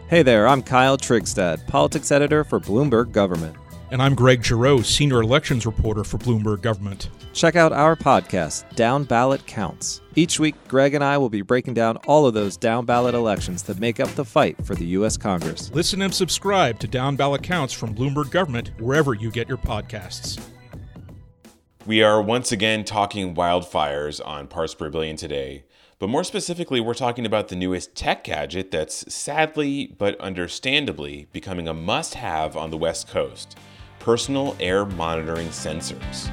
Hey there, I'm Kyle Trigstad, politics editor for Bloomberg Government. And I'm Greg Giroux, senior elections reporter for Bloomberg Government. Check out our podcast, Down Ballot Counts. Each week, Greg and I will be breaking down all of those down-ballot elections that make up the fight for the U.S. Congress. Listen and subscribe to Down Ballot Counts from Bloomberg Government wherever you get your podcasts. We are once again talking wildfires on Parts Per Billion today. But more specifically, we're talking about the newest tech gadget that's sadly but understandably becoming a must-have on the West Coast: personal air monitoring sensors.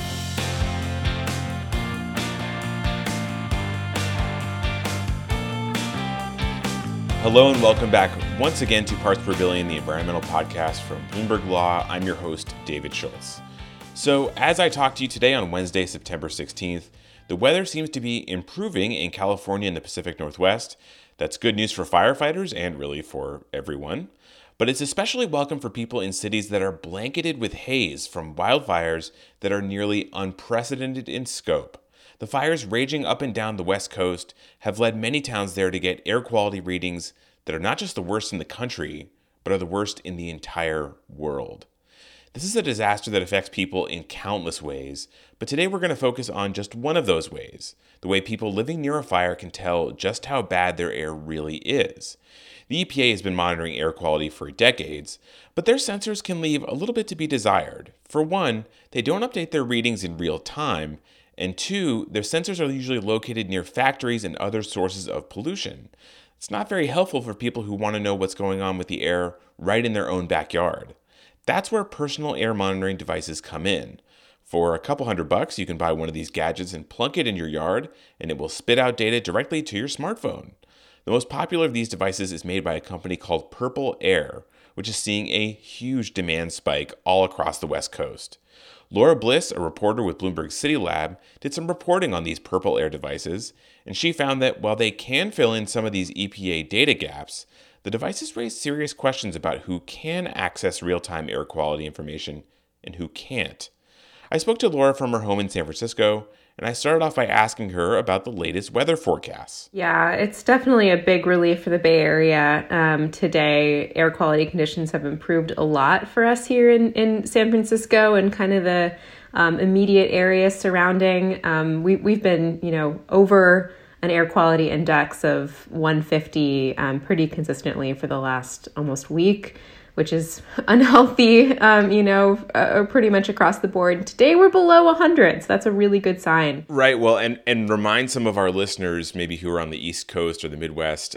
Hello and welcome back once again to Parts Per Billion, the environmental podcast from Bloomberg Law. I'm your host, David Schultz. So as I talk to you today on Wednesday, September 16th, the weather seems to be improving in California and the Pacific Northwest. That's good news for firefighters and really for everyone. But it's especially welcome for people in cities that are blanketed with haze from wildfires that are nearly unprecedented in scope. The fires raging up and down the West Coast have led many towns there to get air quality readings that are not just the worst in the country, but are the worst in the entire world. This is a disaster that affects people in countless ways, but today we're going to focus on just one of those ways, the way people living near a fire can tell just how bad their air really is. The EPA has been monitoring air quality for decades, but their sensors can leave a little bit to be desired. For one, they don't update their readings in real time, and two, their sensors are usually located near factories and other sources of pollution. It's not very helpful for people who want to know what's going on with the air right in their own backyard. That's where personal air monitoring devices come in. For a couple $100, you can buy one of these gadgets and plunk it in your yard, and it will spit out data directly to your smartphone. The most popular of these devices is made by a company called Purple Air, which is seeing a huge demand spike all across the West Coast. Laura Bliss, a reporter with Bloomberg City Lab, did some reporting on these Purple Air devices, and she found that while they can fill in some of these EPA data gaps, the devices raise serious questions about who can access real-time air quality information and who can't. I spoke to Laura from her home in San Francisco, and I started off by asking her about the latest weather forecasts. Yeah, it's definitely a big relief for the Bay Area. Today, air quality conditions have improved a lot for us here in San Francisco and kind of the immediate area surrounding. We've been, over an air quality index of 150 pretty consistently for the last almost week, which is unhealthy, pretty much across the board. Today we're below 100, so that's a really good sign. Right. Well, and remind some of our listeners, maybe who are on the East Coast or the Midwest,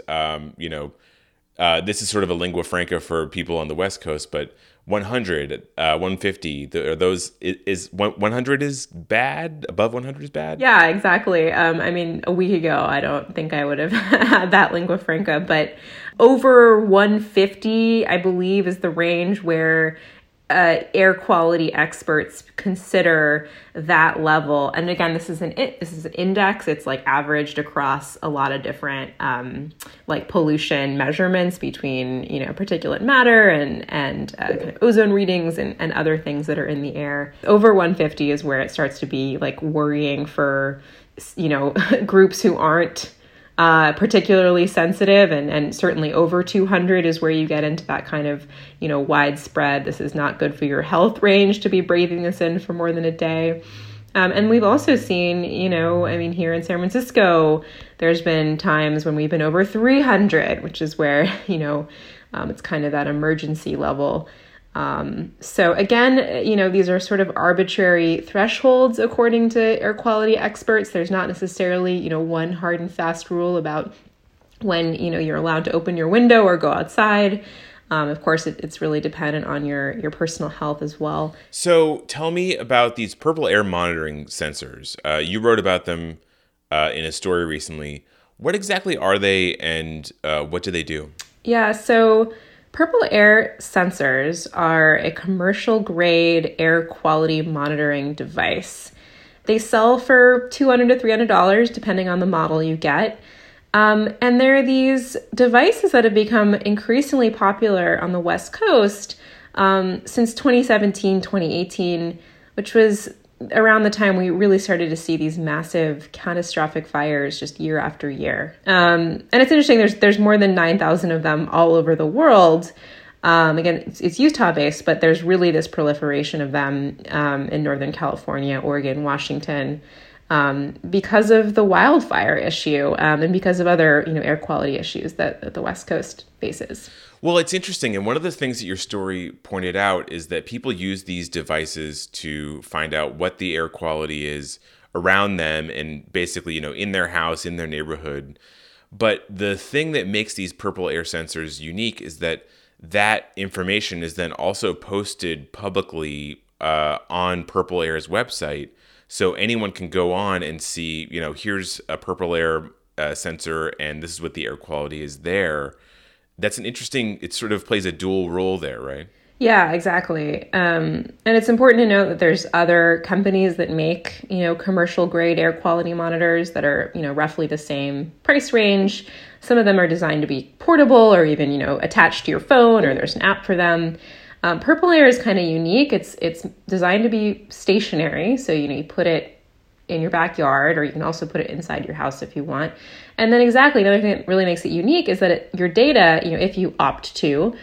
this is sort of a lingua franca for people on the West Coast, but 100, 150, are those, is 100 is bad? Above 100 is bad? Yeah, exactly. A week ago, I don't think I would have had that lingua franca, but over 150, I believe, is the range where air quality experts consider that level. And again, this is an index. It's like averaged across a lot of different pollution measurements between particulate matter and kind of ozone readings and other things that are in the air. Over 150 is where it starts to be like worrying for groups who aren't particularly sensitive, and certainly over 200 is where you get into that kind of, widespread, this is not good for your health range to be breathing this in for more than a day. And we've also seen, here in San Francisco, there's been times when we've been over 300, which is where, it's kind of that emergency level. So again, these are sort of arbitrary thresholds according to air quality experts. There's not necessarily, one hard and fast rule about when, you're allowed to open your window or go outside. Of course, it's really dependent on your personal health as well. So tell me about these Purple Air monitoring sensors. You wrote about them in a story recently. What exactly are they, and what do they do? Yeah, so Purple Air sensors are a commercial-grade air quality monitoring device. They sell for $200 to $300, depending on the model you get. And there are these devices that have become increasingly popular on the West Coast since 2017, 2018, which was around the time we really started to see these massive catastrophic fires just year after year. And it's interesting, there's more than 9,000 of them all over the world. Again, it's Utah-based, but there's really this proliferation of them in Northern California, Oregon, Washington, because of the wildfire issue and because of other, air quality issues that the West Coast faces. Well, it's interesting. And one of the things that your story pointed out is that people use these devices to find out what the air quality is around them and basically, in their house, in their neighborhood. But the thing that makes these purple air sensors unique is that information is then also posted publicly on Purple Air's website. So anyone can go on and see, here's a Purple Air sensor and this is what the air quality is there. That's an interesting, it sort of plays a dual role there, right? Yeah, exactly. And it's important to note that there's other companies that make, commercial grade air quality monitors that are, roughly the same price range. Some of them are designed to be portable or even, attached to your phone, or there's an app for them. Purple Air is kind of unique. It's designed to be stationary. So, you put it in your backyard, or you can also put it inside your house if you want. And then another thing that really makes it unique is that your data, if you opt to,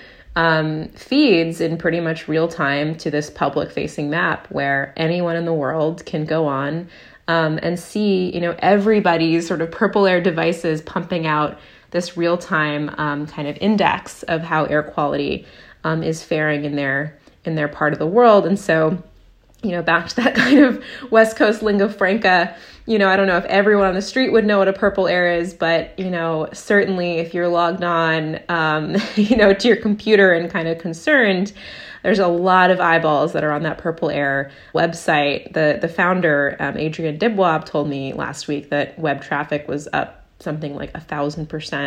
feeds in pretty much real time to this public facing map where anyone in the world can go on and see, everybody's sort of Purple Air devices pumping out this real time kind of index of how air quality is faring in their part of the world. And so, back to that kind of West Coast lingua franca, I don't know if everyone on the street would know what a Purple Air is, but, certainly if you're logged on, to your computer and kind of concerned, there's a lot of eyeballs that are on that Purple Air website. The founder, Adrian Dibwab, told me last week that web traffic was up something like 1,000%,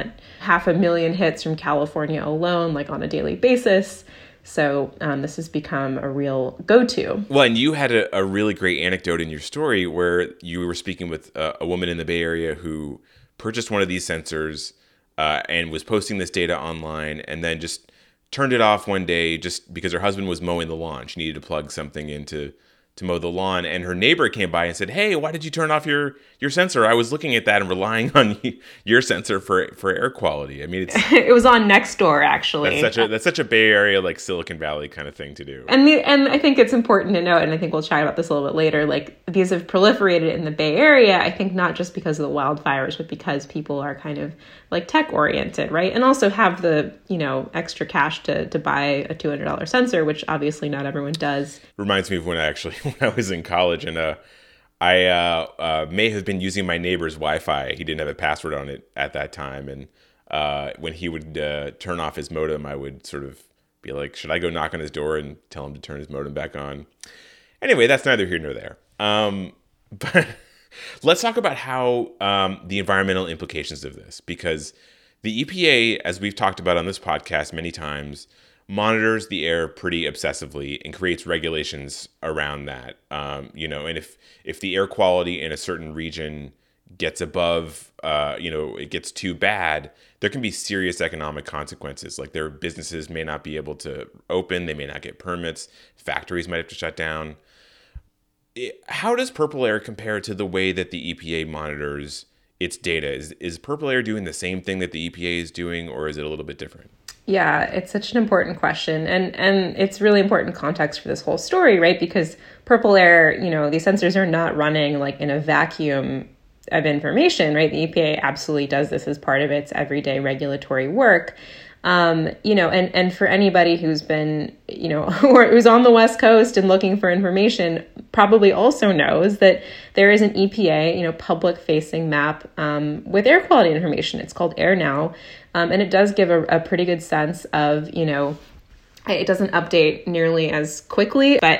500,000 hits from California alone, like on a daily basis. So this has become a real go-to. Well, and you had a really great anecdote in your story where you were speaking with a woman in the Bay Area who purchased one of these sensors and was posting this data online and then just turned it off one day just because her husband was mowing the lawn. She needed to plug something in to mow the lawn. And her neighbor came by and said, "Hey, why did you turn off your sensor? I was looking at that and relying on your sensor for air quality." I mean, it was on Nextdoor, actually. That's such a Bay Area, like Silicon Valley kind of thing to do. And I think it's important to note, and I think we'll chat about this a little bit later, like these have proliferated in the Bay Area, I think not just because of the wildfires, but because people are kind of like tech oriented, right? And also have the, extra cash to buy a $200 sensor, which obviously not everyone does. Reminds me of when I was in college and I may have been using my neighbor's Wi-Fi. He didn't have a password on it at that time. And when he would turn off his modem, I would sort of be like, should I go knock on his door and tell him to turn his modem back on? Anyway, that's neither here nor there. But let's talk about how the environmental implications of this, because the EPA, as we've talked about on this podcast many times, monitors the air pretty obsessively and creates regulations around that. And if the air quality in a certain region gets above, it gets too bad, there can be serious economic consequences. Like their businesses may not be able to open, they may not get permits, factories might have to shut down. How does Purple Air compare to the way that the EPA monitors its data? Is Purple Air doing the same thing that the EPA is doing, or is it a little bit different? Yeah, it's such an important question. And it's really important context for this whole story, right? Because Purple Air, these sensors are not running like in a vacuum of information, right? The EPA absolutely does this as part of its everyday regulatory work. And for anybody who's been, or who's on the West Coast and looking for information, probably also knows that there is an EPA, public facing map with air quality information. It's called AirNow. And it does give a pretty good sense of, it doesn't update nearly as quickly, but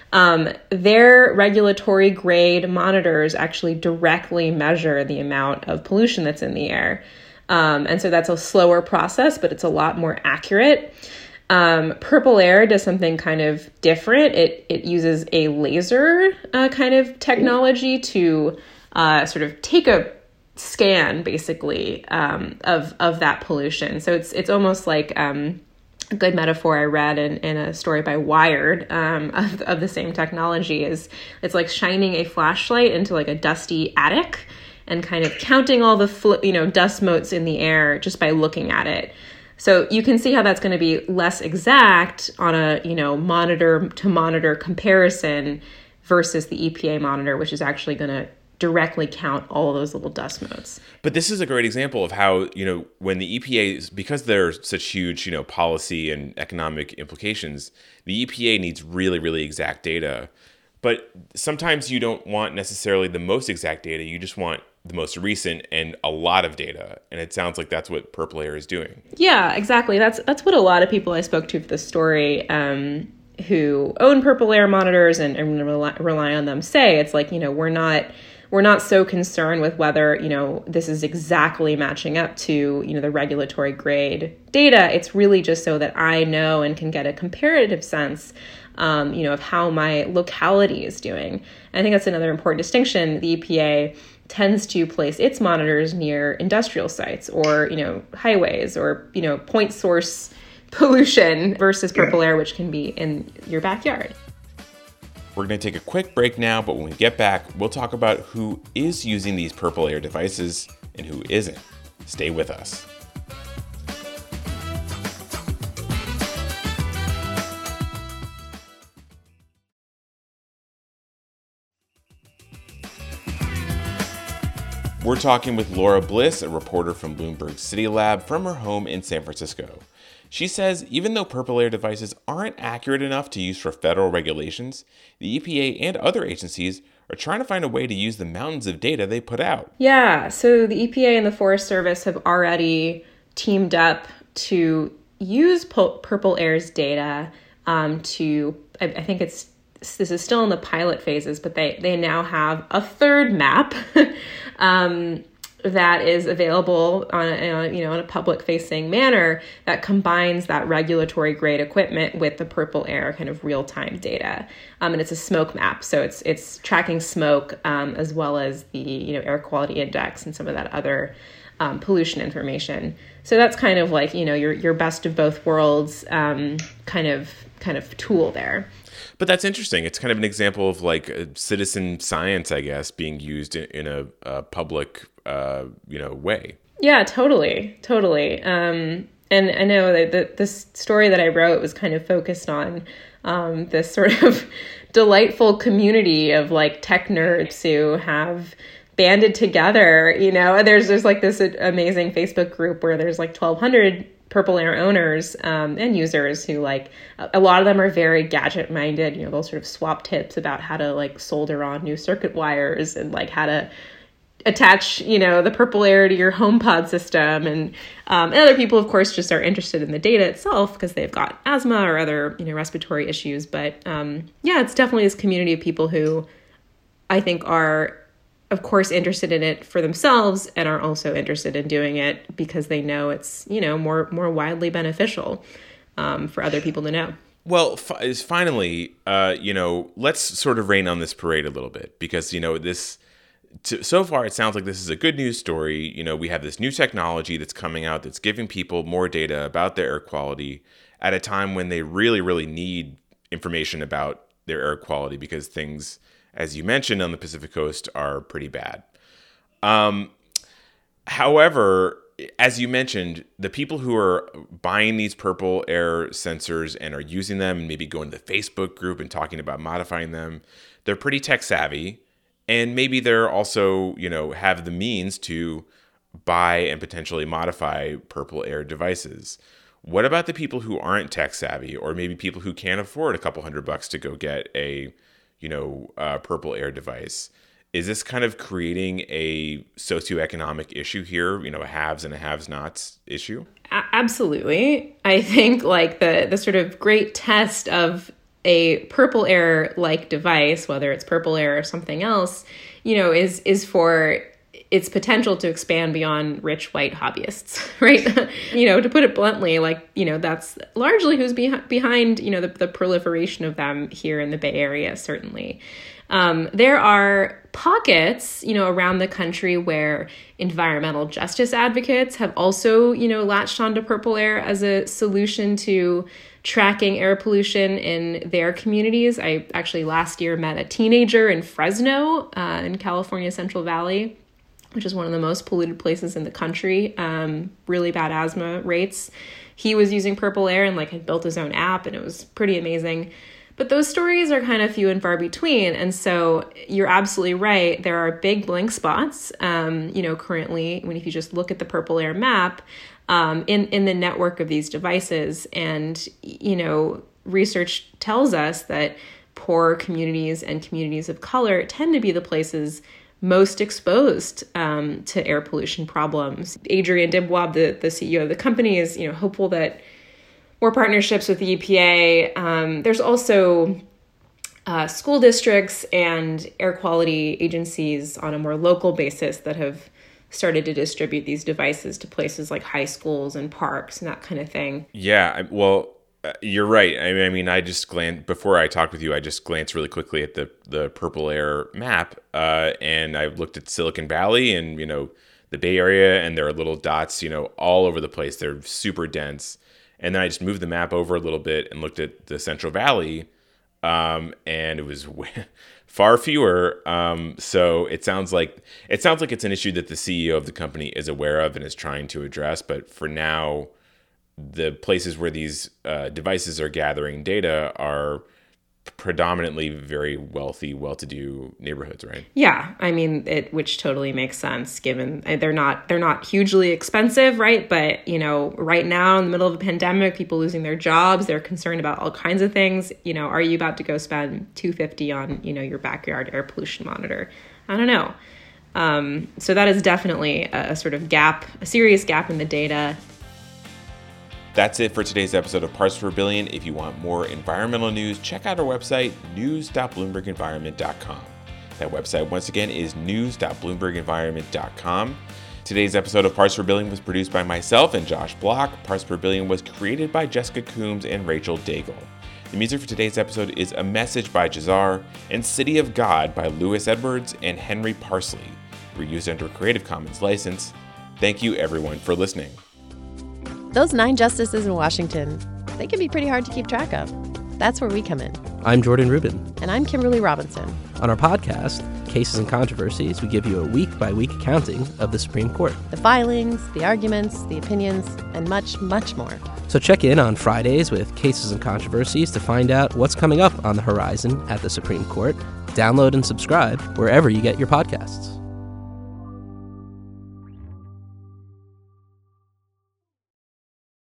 their regulatory grade monitors actually directly measure the amount of pollution that's in the air. And so that's a slower process, but it's a lot more accurate. Purple Air does something kind of different. It uses a laser kind of technology to sort of take a scan, basically, of that pollution. So it's almost like a good metaphor I read in a story by Wired of the same technology is it's like shining a flashlight into like a dusty attic and kind of counting all the dust motes in the air just by looking at it. So you can see how that's going to be less exact on a monitor to monitor comparison versus the EPA monitor, which is actually going to directly count all of those little dust motes. But this is a great example of how, when the EPA, because there are such huge, policy and economic implications, the EPA needs really, really exact data. But sometimes you don't want necessarily the most exact data. You just want the most recent and a lot of data. And it sounds like that's what Purple Air is doing. Yeah, exactly. That's what a lot of people I spoke to for this story who own Purple Air monitors and rely on them say. It's like, we're not so concerned with whether, this is exactly matching up to, the regulatory grade data. It's really just so that I know and can get a comparative sense, of how my locality is doing. And I think that's another important distinction. The EPA tends to place its monitors near industrial sites or, highways or, point source pollution versus Purple Air, which can be in your backyard. We're going to take a quick break now, but when we get back, we'll talk about who is using these Purple Air devices and who isn't. Stay with us. We're talking with Laura Bliss, a reporter from Bloomberg City Lab from her home in San Francisco. She says even though Purple Air devices aren't accurate enough to use for federal regulations, the EPA and other agencies are trying to find a way to use the mountains of data they put out. Yeah, so the EPA and the Forest Service have already teamed up to use Purple Air's data I think this is still in the pilot phases, but they now have a third map that is available in a public-facing manner that combines that regulatory grade equipment with the Purple Air kind of real-time data, and it's a smoke map, so it's tracking smoke as well as the air quality index and some of that other pollution information. So that's kind of like your best of both worlds kind of tool there. But that's interesting. It's kind of an example of like citizen science, I guess, being used in a public, way. Yeah, totally. And I know that this story that I wrote was kind of focused on this sort of delightful community of like tech nerds who have banded together. There's like this amazing Facebook group where there's like 1,200 Purple Air owners and users who like a lot of them are very gadget minded. They'll sort of swap tips about how to like solder on new circuit wires and like how to attach the Purple Air to your HomePod system, and other people of course just are interested in the data itself because they've got asthma or other respiratory issues. But it's definitely this community of people who I think are of course interested in it for themselves and are also interested in doing it because they know it's more widely beneficial for other people to know. Well, finally, let's sort of rain on this parade a little bit because so far it sounds like this is a good news story. We have this new technology that's coming out that's giving people more data about their air quality at a time when they really, really need information about their air quality because things, as you mentioned, on the Pacific Coast are pretty bad. However, as you mentioned, the people who are buying these Purple Air sensors and are using them and maybe going to the Facebook group and talking about modifying them, they're pretty tech savvy. And maybe they're also, have the means to buy and potentially modify Purple Air devices. What about the people who aren't tech savvy, or maybe people who can't afford a couple $100 to go get a Purple Air device? Is this kind of creating a socioeconomic issue here, a haves and a have-nots issue? Absolutely. I think like the sort of great test of a Purple Air-like device, whether it's Purple Air or something else, is for its potential to expand beyond rich white hobbyists, right? To put it bluntly, that's largely who's behind, the proliferation of them here in the Bay Area, certainly. There are pockets, around the country where environmental justice advocates have also, latched onto purple air as a solution to tracking air pollution in their communities. I actually last year met a teenager in Fresno, in California Central Valley, which is one of the most polluted places in the country, really bad asthma rates. He was using purple air and had built his own app, and it was pretty amazing. But those stories are kind of few and far between. And so you're absolutely right. There are big blank spots, currently, if you just look at the purple air map, in the network of these devices. And, research tells us that poor communities and communities of color tend to be the places most exposed to air pollution problems. Adrian Dimwab, the CEO of the company, is hopeful that more partnerships with the EPA. There's also school districts and air quality agencies on a more local basis that have started to distribute these devices to places like high schools and parks and that kind of thing. Yeah, well, you're right. I mean, I just glanced, before I talked with you, I just glanced really quickly at the purple air map, and I looked at Silicon Valley and, the Bay Area, and there are little dots, all over the place. They're super dense. And then I just moved the map over a little bit and looked at the Central Valley, and it was far fewer. So it sounds like it's an issue that the CEO of the company is aware of and is trying to address. But for now, the places where these devices are gathering data are predominantly very wealthy, well-to-do neighborhoods, right? Yeah, I mean, which totally makes sense given they're not hugely expensive, right? But right now in the middle of a pandemic, people losing their jobs, they're concerned about all kinds of things. Are you about to go spend $250 on your backyard air pollution monitor? I don't know. So that is definitely a sort of gap, a serious gap in the data. That's it for today's episode of Parts Per Billion. If you want more environmental news, check out our website, news.bloombergenvironment.com. That website, once again, is news.bloombergenvironment.com. Today's episode of Parts Per Billion was produced by myself and Josh Block. Parts Per Billion was created by Jessica Coombs and Rachel Daigle. The music for today's episode is A Message by Jazar and City of God by Lewis Edwards and Henry Parsley. We're used under a Creative Commons license. Thank you, everyone, for listening. Those 9 justices in Washington, they can be pretty hard to keep track of. That's where we come in. I'm Jordan Rubin. And I'm Kimberly Robinson. On our podcast, Cases and Controversies, we give you a week-by-week accounting of the Supreme Court. The filings, the arguments, the opinions, and much, much more. So check in on Fridays with Cases and Controversies to find out what's coming up on the horizon at the Supreme Court. Download and subscribe wherever you get your podcasts.